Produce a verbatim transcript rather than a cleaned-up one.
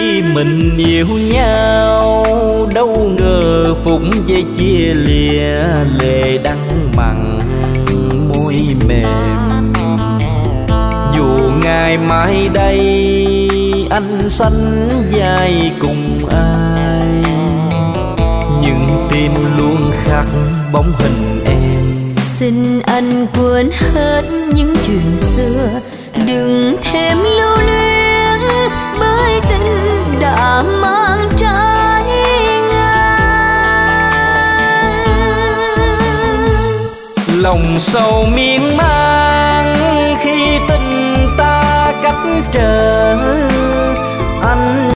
khi mình yêu nhau, đâu ngờ phút giây chia lìa, lệ đắng mặn môi mềm. Dù ngày mai đây anh sánh vai cùng ai, nhưng tim luôn khắc bóng hình em. Xin anh quên hết những chuyện xưa, đừng thêm lưu luyến, bởi tình đã mang trái ngang. Lòng sầu miên man